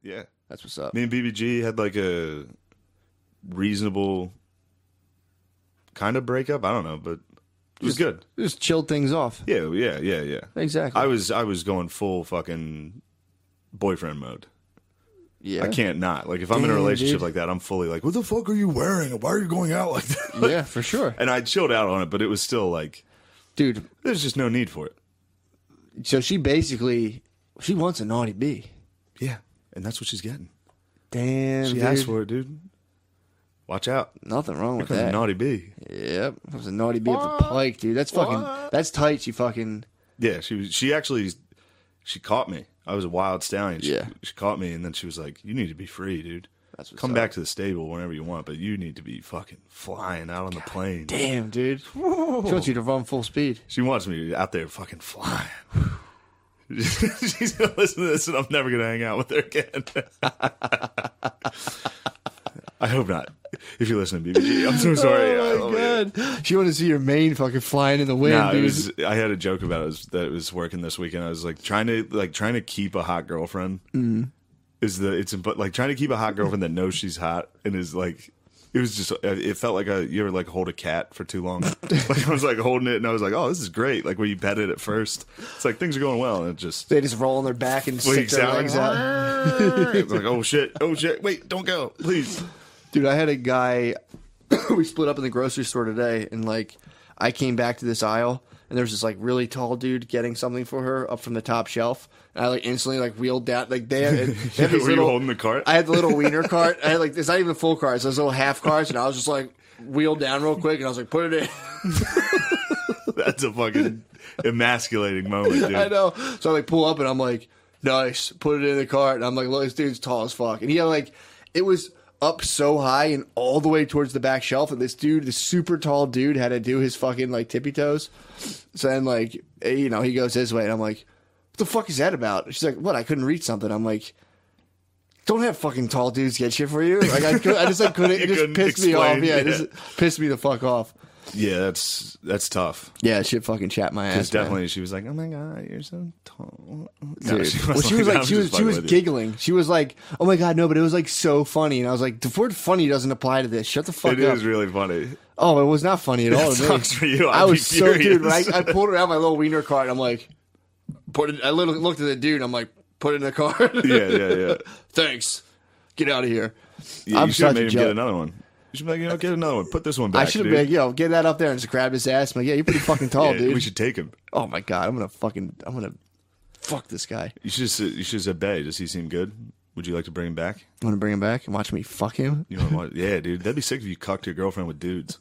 Yeah. That's what's up. Me and BBG had like a reasonable kind of breakup. I don't know, but it was good. Just chilled things off. Yeah. Exactly. I was going full fucking boyfriend mode. Yeah. I can't not. Like, if I'm in a relationship dude. like that, I'm fully like, what the fuck are you wearing? Why are you going out like that? Yeah, for sure. And I chilled out on it, but it was still like, Dude, there's just no need for it. so she wants a naughty B. Yeah. And that's what she's getting. Damn, She dude. asked for it, dude. Watch out. Nothing wrong with Here comes that. a naughty B. Yep. That was a naughty B up the pike, dude. That's that's tight. She fucking... Yeah, she actually caught me. I was a wild stallion. Yeah. She caught me, and then she was like, you need to be free, dude. That's what's Come up. back to the stable whenever you want, but you need to be fucking flying out on the plane. Damn, dude. She wants you to run full speed. She wants me out there fucking flying. She's going to listen to this, and I'm never going to hang out with her again. I hope not. If you listen to BBG, I'm so sorry. Oh, my God. She wanted to see your mane fucking flying in the wind, Nah, dude. I had a joke about it, that it was working this weekend. I was like trying to keep a hot girlfriend. But like trying to keep a hot girlfriend that knows she's hot and is like, it felt like you ever like hold a cat for too long. Like I was like holding it and I was like, oh, this is great. Like when you pet it at first, it's like things are going well and it just They just roll on their back and stick their legs out. It's like, oh shit, wait, don't go, please. Dude, I had a guy, we split up in the grocery store today, and like, I came back to this aisle, and there was this like really tall dude getting something for her up from the top shelf, and I like instantly like wheeled down, like they had these Were you holding the cart? I had the little wiener cart. I had like, it's not even a full cart, it's those little half carts, and I was just like wheeled down real quick, and I was like, put it in. That's a fucking emasculating moment, dude. I know. So I like pull up, and I'm like, nice, put it in the cart, and I'm like, look, this dude's tall as fuck, and he had like, it was up so high and all the way towards the back shelf, and this super tall dude had to do his fucking like tippy toes. So then like, you know, he goes his way and I'm like, what the fuck is that about? She's like, what? I couldn't reach something. I'm like, don't have fucking tall dudes get shit for you. Like I just like couldn't. It just pissed me off. Yeah, it just pissed me the fuck off. Yeah, that's tough. Yeah, shit fucking chapped my ass. Because definitely, she was like, "Oh my god, you're so tall." No, Dude. she Well, she was like, she was with you. giggling. She was like, "Oh my god, no!" But it was like so funny, and I was like, "The word funny doesn't apply to this. Shut the fuck It up." is really funny. Oh, it was not funny at all. That to me. sucks for you. I I'd be was so dude. furious. When I pulled it out my little wiener cart, and I'm like, I literally looked at the dude. And I'm like, put it in the cart. Yeah. Thanks. Get out of here. Yeah, I'm you should have such a made him joke. get another one. You should be like, get another one. Put this one back. I should have dude. been like, get that up there and just grab his ass. I'm like, yeah, you're pretty fucking tall, Yeah, dude. we should take him. Oh my god, I'm gonna fuck this guy. You should have said, "Bae, does he seem good? Would you like to bring him back?" I'm gonna bring him back and watch me fuck him. You know what? Yeah, dude, that'd be sick if you cucked your girlfriend with dudes.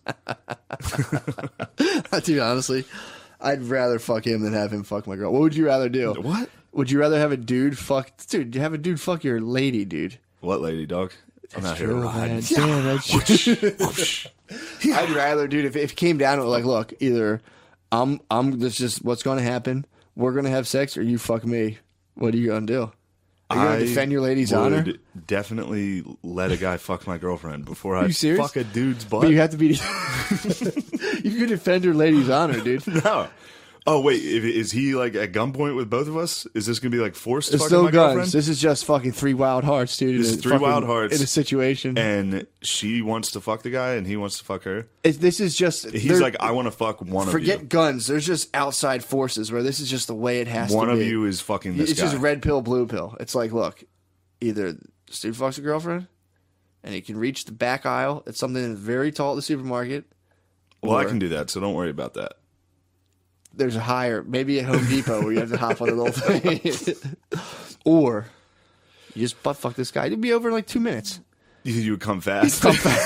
Dude, honestly, I'd rather fuck him than have him fuck my girl. What would you rather do? What? Would you rather have a dude fuck? Dude, have a dude fuck your lady, dude. What lady, dog? I'm out here riding. Damn, that's I'd rather, dude, if it came down to it, like, look, either this is just what's going to happen. We're going to have sex, or you fuck me. What are you going to do? Are you going to defend your lady's honor? Definitely let a guy fuck my girlfriend before I you serious? fuck a dude's butt. But you have to be. You can defend your lady's honor, dude. No. Oh wait, is he like at gunpoint with both of us? Is this gonna be like forced? It's fucking no my guns. girlfriend? This is just fucking three wild hearts, dude. This is three wild hearts in a situation. and she wants to fuck the guy, and he wants to fuck her. This is just. He's like, I want to fuck one of you. Forget guns. There's just outside forces where this is just the way it has One to be. of you is fucking this It's guy. just red pill, blue pill. It's like, look, either this dude fucks a girlfriend, and he can reach the back aisle at something that's very tall at the supermarket. Well, I or can do that, so don't worry about that. There's a higher, maybe at Home Depot where you have to hop on a little thing. Or you just butt fuck this guy. It'd be over in like 2 minutes. You would come fast.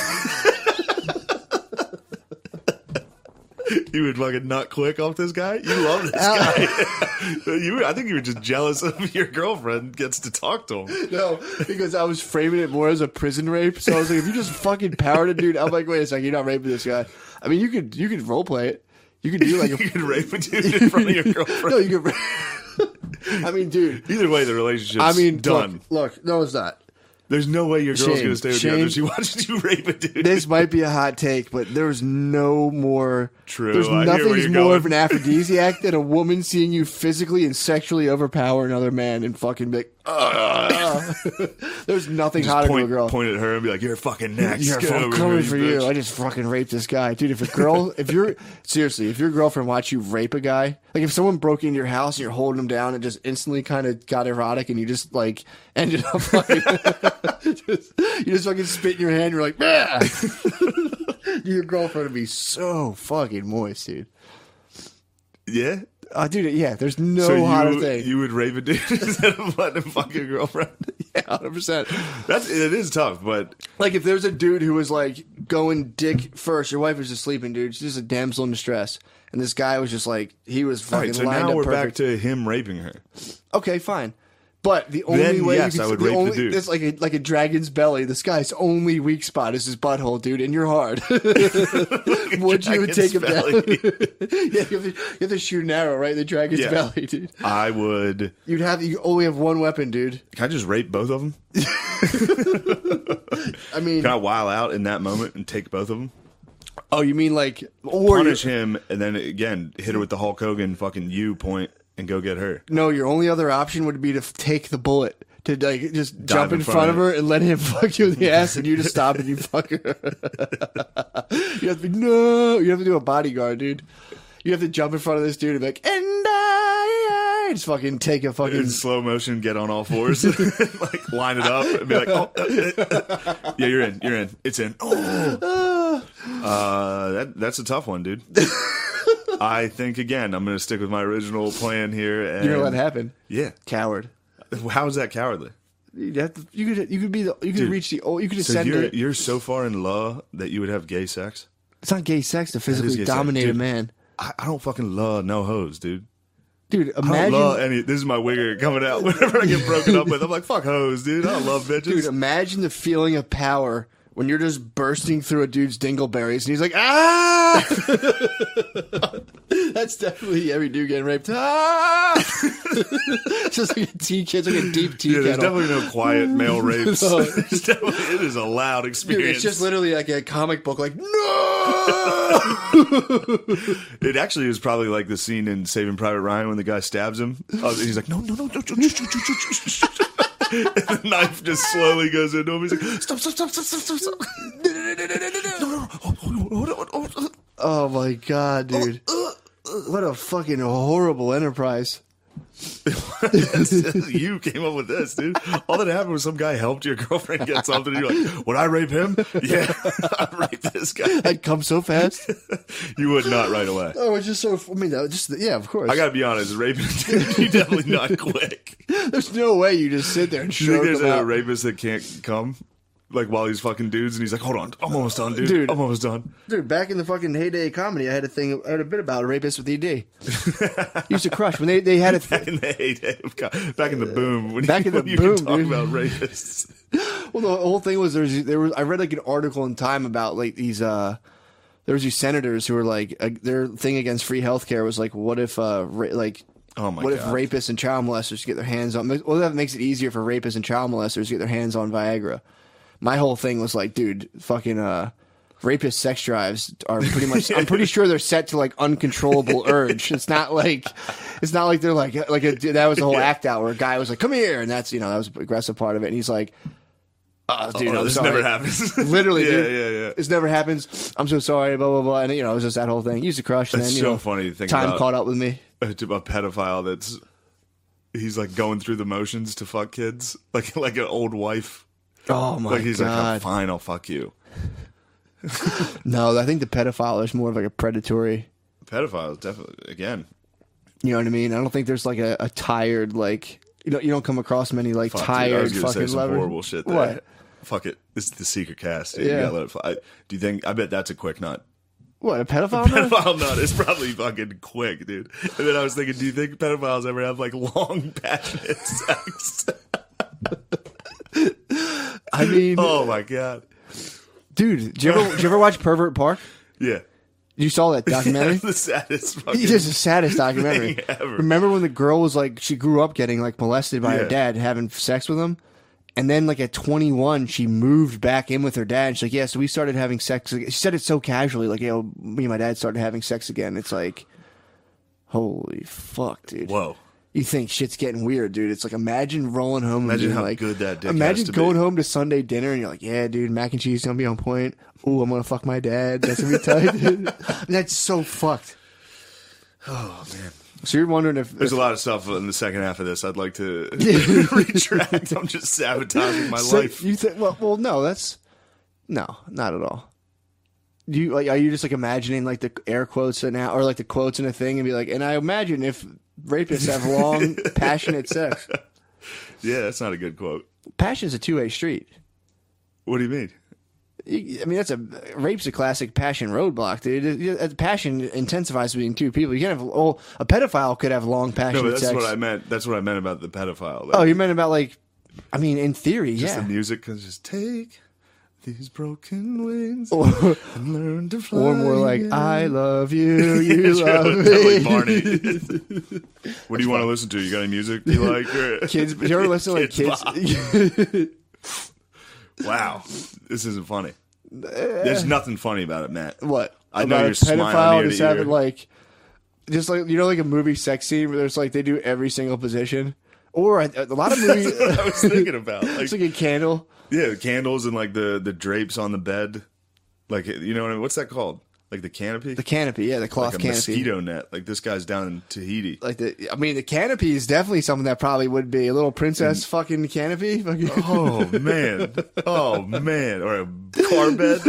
You would fucking nut quick off this guy. You love this guy. I think you were just jealous of your girlfriend gets to talk to him. No, because I was framing it more as a prison rape. So I was like, if you just fucking powered a dude, I'm like, wait a second, you're not raping this guy. I mean, you could role play it. You could do like You could rape a dude in front of your girlfriend. No, you could. I mean, dude. Either way, the relationship's I mean, done. Look, no, it's not. There's no way your girl's Shane, gonna stay with you Shane, after she watches you rape a dude. This might be a hot take, but there's no more. True. There's I hear where nothing's you're more going. of an aphrodisiac than a woman seeing you physically and sexually overpower another man and fucking be like, "Ugh." There's nothing hotter than a girl. Point at her and be like, "You're fucking next. You're Get over coming here, for bitch." you. I just fucking raped this guy, dude. If your girlfriend watched you rape a guy, like if someone broke into your house and you're holding him down and just instantly kind of got erotic and you just like ended up fucking, you just fucking spit in your hand. You're like, "Bah!" Your girlfriend would be so fucking moist, dude. Yeah. Dude, yeah. There's no So hotter thing. you would rape a dude instead of letting him fuck your girlfriend. Yeah, 100%. It is tough, but Like if there's a dude who was like going dick first, your wife was just sleeping, dude. She's just a damsel in distress, and this guy was just like he was all fucking right. So lined now up we're perfect. back to him raping her. Okay, fine. But the only Then, way yes, you I can, would the rape the only, dude. It's like a dragon's belly. This guy's only weak spot is his butthole, dude, and you're hard. Would you even take him down? Yeah, you have to shoot an arrow right in the dragon's Yeah. belly, dude. I would. You only have one weapon, dude. Can I just rape both of them? I mean, Can I while out in that moment and take both of them? oh, you mean like or Punish him and then again hit her with the Hulk Hogan fucking U point and go get her. No, your only other option would be to take the bullet. To like just jump in in front of her and let him fuck you in the ass, and you just stop and you fuck her. You have to be You have to do a bodyguard, dude. You have to jump in front of this dude and be like, and I just fucking take a fucking. In slow motion, get on all fours, like line it up and be like, "Oh, yeah, you're in, it's in." Oh, that's a tough one, dude. I think again, I'm going to stick with my original plan here. And, You're gonna let it happen, yeah. coward. How is that cowardly? You could reach the you could So ascend it. you're so far in law that you would have gay sex? It's not gay sex to physically gay sex. dominate Dude, a man, I don't fucking love no hoes, dude. dude. I don't Imagine, love any. This is my wigger coming out whenever I get broken up with. I'm like, fuck hoes, dude. I don't love bitches. dude. Imagine the feeling of power when you're just bursting through a dude's dingleberries and he's like, ah! That's definitely every dude getting raped. Ah! It's just like a tea kid. It's like a deep tea Yeah, there's kettle. definitely no quiet male rapes. No. It is a loud Dude, experience. it's just literally like a comic book, like, no! It actually is probably like the scene in Saving Private Ryan when the guy stabs him. He's like, no, shoot. And the knife just slowly goes into him. He's like, stop. No. Oh my god, dude. What a fucking horrible enterprise. You came up with this, dude. All that happened was some guy helped your girlfriend get something. And you're like, would I rape him? Yeah, I'd rape this guy. I'd come so fast. You would not right away. Oh, it's just so. I mean, yeah, of course. I gotta be honest, raping you definitely not quick. There's no way you just sit there and Do you think stroke there's them a out. rapist that can't come? Like while he's fucking dudes and he's like, hold on, I'm almost done, dude. Dude. I'm almost done. Dude, back in the fucking heyday of comedy, I had a bit about a rapist with ED. Used to crush when they had it. Back in the heyday of back in the boom. When Back in the when you boom, could talk dude. about rapists. Well, the whole thing was there was I read like an article in Time about like these there was these senators who were like their thing against free healthcare was like what if like Oh my what if God. rapists and child molesters get their hands on well that makes it easier for rapists and child molesters to get their hands on Viagra. My whole thing was like, dude, fucking rapist sex drives are pretty much. I'm pretty sure they're set to like uncontrollable urge. It's not like they're like that was the whole act out where a guy was like, "Come here," and that's that was the aggressive part of it. And he's like, dude, I'm this sorry. never happens. Literally, yeah, dude. yeah. This never happens. I'm so sorry. Blah blah blah. And it was just that whole thing. Used to crush. And It's then so funny to think time about. caught up with me. A pedophile he's like going through the motions to fuck kids, like an old wife. Oh my Like he's like, oh, god. fine, I'll fuck you. No, I think the pedophile is more of like a predatory. Pedophiles definitely again. You know what I mean? I don't think there's like a tired like you don't come across many like Fuck, dude, I tired was gonna fucking say some lovers. horrible shit there. What? Fuck it. This is the secret cast. Dude. Yeah. You gotta let it fly. Do you think? I bet that's a quick nut. What, a pedophile? nut? Pedophile nut is probably fucking quick, dude. And then I was thinking, do you think pedophiles ever have like long, passionate sex? I mean, Oh my god. dude, did you ever watch Pervert Park? Yeah. You saw that documentary? The saddest fucking. It's just the saddest documentary. thing ever. Remember when the girl was like, she grew up getting like molested by Yeah. her dad, having sex with him, And then, like, at 21, she moved back in with her dad. She's like, yeah, so we started having sex. She said it so casually, like, me and my dad started having sex again. It's like, holy fuck, dude. Whoa. You think shit's getting weird, dude. It's like, imagine rolling home. Imagine and being how like, good that dick imagine has to going be. home to Sunday dinner and you're like, yeah, dude, mac and cheese is going to be on point. Ooh, I'm going to fuck my dad. That's going to be tight. That's so fucked. Oh, man. So you're wondering if... There's a lot of stuff in the second half of this I'd like to retract. I'm just sabotaging my life. You think? Well, no, that's... No, not at all. Do you, like, are you just, like, imagining, like, the air quotes and now, or, like, the quotes in a thing and be like, and I imagine if rapists have long, passionate sex. Yeah, that's not a good quote. Passion's a two-way street. What do you mean? I mean, rape's a classic passion roadblock, dude. Passion intensifies between two people. You can't have a pedophile could have long passionate No, but that's sex. what I meant. That's what I meant about the pedophile. Like, Oh, you meant about, like, I mean, in theory, just yeah. the music can just take these broken wings Or, and learn to fly. or more like, again. I love you, you Yeah, love like me. Barney. What do you want to listen to? You got any music you like? Or? Kids, you ever listen to, like, kids? Wow, this isn't funny. There's nothing funny about it, Matt. What? I know About you're a smiling pedophile ear just to ear. having, like, just like, you know, like a movie sex scene where there's like, they do every single position? Or a lot of movies, That's what I was thinking about. Like, it's like a candle. yeah, the candles and like the drapes on the bed. Like, you know what I mean? What's that called? Like the canopy? The canopy, yeah, the cloth like a canopy. mosquito net. Like this guy's down in Tahiti. Like the canopy is definitely something that probably would be a little princess fucking canopy. Fucking. Oh man. Oh man. Or a car bed.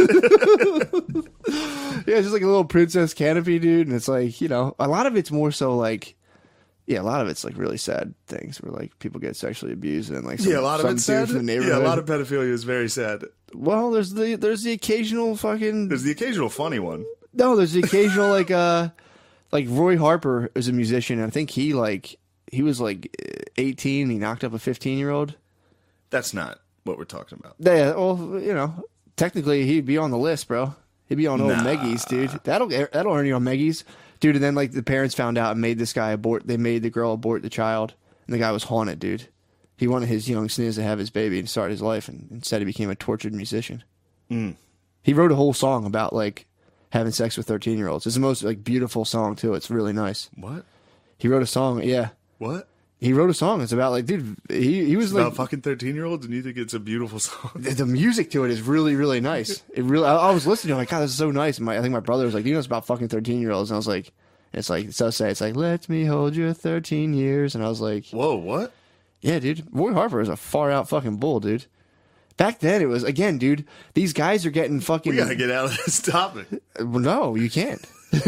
Yeah, it's just like a little princess canopy, dude. And it's like, you know, a lot of it's more so like, yeah, a lot of it's like really sad things where like people get sexually abused and like some, Yeah, a lot of some it's dude sad. from the Yeah, neighborhood. a lot of pedophilia is very sad. Well, there's the occasional fucking There's the occasional funny one. no, there's the occasional like Roy Harper is a musician. And I think he was like 18. He knocked up a 15-year-old. That's not what we're talking about. Yeah, well, you know, technically he'd be on the list, bro. He'd be on old Nah. Meggies, dude. That'll earn you on Meggies, dude. And then like the parents found out and made this guy abort. They made the girl abort the child, and the guy was haunted, dude. He wanted his young sniz to have his baby and start his life, and instead he became a tortured musician. He wrote a whole song about like having sex with 13-year-olds. It's the most like beautiful song too. It's really nice. What? He wrote a song, yeah. What? He wrote a song. It's about like, dude. He was like About fucking 13-year-olds, and you think it's a beautiful song? the music to it is really, really nice. It really, I was listening to it, like, God, this is so nice. And I think my brother was like, you know, it's about fucking 13-year-olds. And I was like, it's like, so say, it's like, let me hold you 13 years. And I was like, Whoa, what? yeah, dude, Roy Harper is a far out fucking bull, dude. Back then it was, again, dude, these guys are getting fucking. We gotta get out of this topic. Well, no, you can't.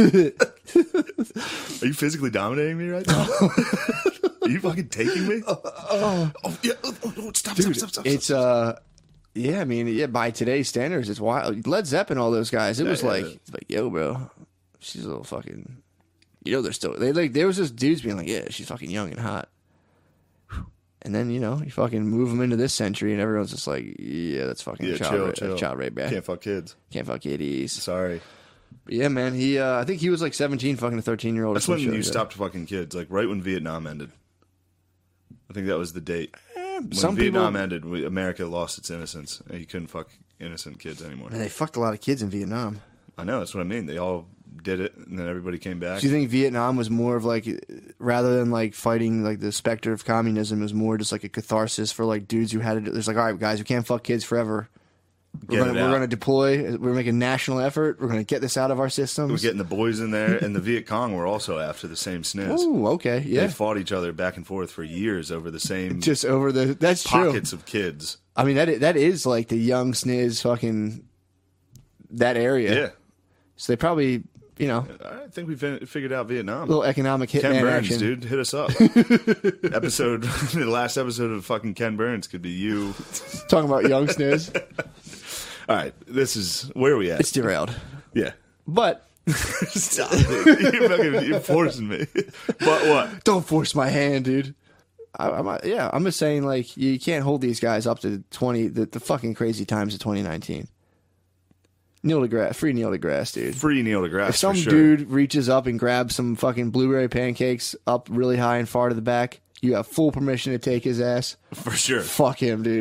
Are you physically dominating me right now? Are you fucking taking me? Oh, yeah. Oh, stop, Dude, stop. it's, yeah, I mean, yeah, by today's standards, it's wild. Led Zeppelin, all those guys, it was yeah, like, yeah. it's like, yo, bro, she's a little fucking, you know, they're still, there was just dudes being like, yeah, she's fucking young and hot. And then, you know, you fucking move them into this century and everyone's just like, yeah, that's fucking Yeah, child rape, man. Can't fuck kids. Can't fuck kiddies. Sorry. But yeah, man, I think he was like 17 fucking a 13-year-old. That's when you stopped fucking kids, like right when Vietnam ended. I think that was the date. When Some Vietnam people, ended, America lost its innocence. And you couldn't fuck innocent kids anymore. man, they fucked a lot of kids in Vietnam. I know, that's what I mean. They all did it, and then everybody came back. Do you think Vietnam was more of like, rather than like fighting like the specter of communism, it was more just like a catharsis for like dudes who had it? There's like, all right, guys, we can't fuck kids forever. We're Get it out. going to deploy. We're making a national effort. We're going to get this out of our We're systems. getting the boys in there, and the Viet Cong were also after the same sniz. Ooh, okay, They yeah. fought each other back and forth for years over the same Just over the. That's true. pockets of kids. I mean, that is like the young sniz fucking that area. Yeah. So they probably, you know, I think we figured out Vietnam. a little economic Ken hitman Burns, action. dude, hit us up. The last episode of fucking Ken Burns could be you. Talking about young sniz. All right, this is where are we at? It's derailed. Yeah. But Stop it. You're forcing me. But what? don't force my hand, dude. I'm just saying, like, you can't hold these guys up to the fucking crazy times of 2019. Neil deGrasse, free Neil deGrasse, dude. Free Neil deGrasse. If some for sure. dude reaches up and grabs some fucking blueberry pancakes up really high and far to the back, you have full permission to take his ass. For sure. Fuck him, dude.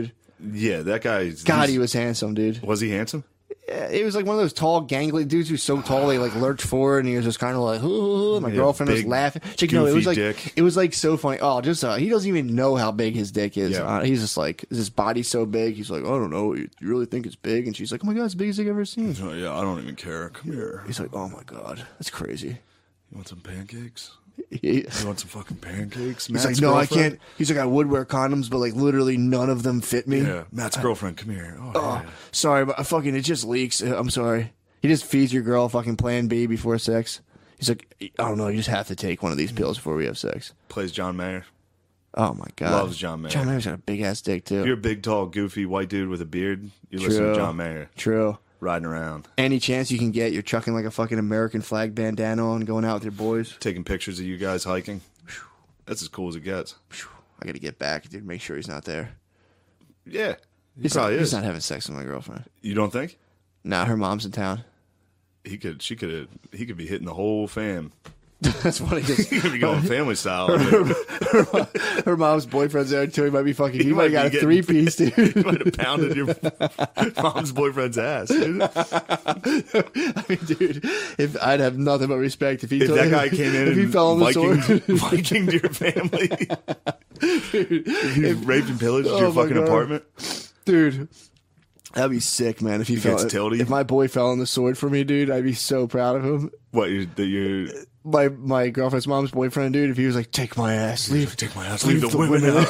Yeah, that guy. God, he was handsome, dude. Was he handsome? Yeah, it was like one of those tall, gangly dudes who's so tall they like lurch forward, and he was just kind of like, ooh, my girlfriend was big, laughing. She's like, no, it was like dick. it was like so funny. Oh, just he doesn't even know how big his dick is. Yeah. He's just like, his body's so big. He's like, I don't know, you really think it's big? And she's like, oh my god, it's the biggest I've ever seen. Oh, yeah, I don't even care. Come here. He's like, oh my god, that's crazy. You want some pancakes? He- You want some fucking pancakes? He's like, no, I can't. He's like, I would wear condoms, but like literally none of them fit me. Yeah, Matt's girlfriend, come here. Oh, yeah. Sorry, but fucking it just leaks. I'm sorry. He just feeds your girl fucking Plan B before sex. He's like, I don't know, you just have to take one of these pills before we have sex. Plays John Mayer. Oh my god, Loves John Mayer. John Mayer's got a big ass dick too. You're a big, tall, goofy white dude with a beard. You listen True. to John Mayer True. riding around, Any chance you can get, you're chucking like a fucking American flag bandana on, going out with your boys. taking pictures of you guys hiking. That's as cool as it gets. I gotta get back, dude. Make sure he's not there. Yeah, he He's probably not, is. he's not having sex with my girlfriend. You don't think? Nah, her mom's in town. He could be hitting the whole fam. That's funny. 'Cause He could be going family style. her mom's boyfriend's there too. He might be fucking. He might might have be got a 3-piece, dude. You might have pounded your mom's boyfriend's ass. Dude. I mean, dude, if I'd have nothing but respect if he If told that him, guy came in if he and fell on the sword. Viking to your family, he raped and pillaged Oh your my fucking God. apartment. Dude, that'd be sick, man. If he fell, gets tilty? if my boy fell on the sword for me, dude, I'd be so proud of him. What you My girlfriend's mom's boyfriend, dude. If he was like, take my ass, leave, take my ass, leave the women out.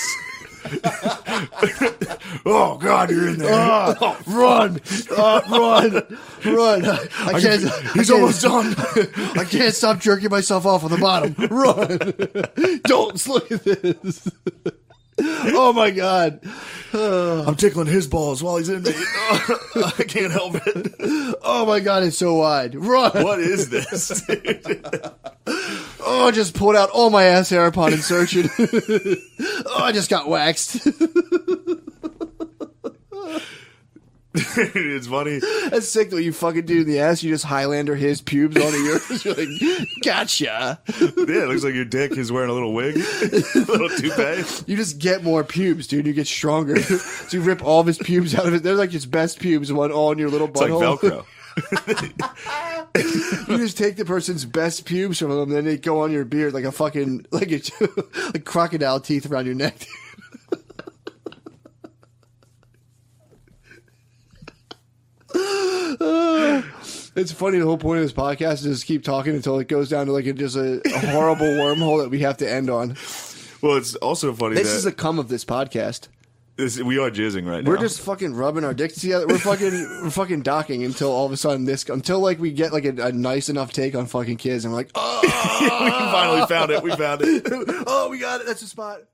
Oh God, you're in there. run, run! I can't. He's almost done. I can't stop jerking myself off on the bottom. Run! Don't look at this. Oh my god! I'm tickling his balls while he's in me. I can't help it. Oh my god! It's so wide. Run! What is this? Oh, I just pulled out all my ass hair upon insertion. Oh, I just got waxed. It's funny. That's sick though. You fucking dude in the ass. You just Highlander his pubes onto yours. You're like, gotcha. Yeah, it looks like your dick is wearing a little wig, a little toupee. You just get more pubes, dude. You get stronger. So you rip all of his pubes out of it. They're like his best pubes, one all in your little It's like butthole. Velcro. You just take the person's best pubes from them, then they go on your beard like a fucking like crocodile teeth around your neck. It's funny. The whole point of this podcast is just keep talking until it goes down to like just a horrible wormhole that we have to end on. Well, it's also funny This that is the cum of this podcast. we are jizzing right now. We're just fucking rubbing our dicks together. We're fucking docking until all of a sudden until like we get like a nice enough take on fucking kids. And we're like, oh, we finally found it. We found it. oh, we got it. That's the spot.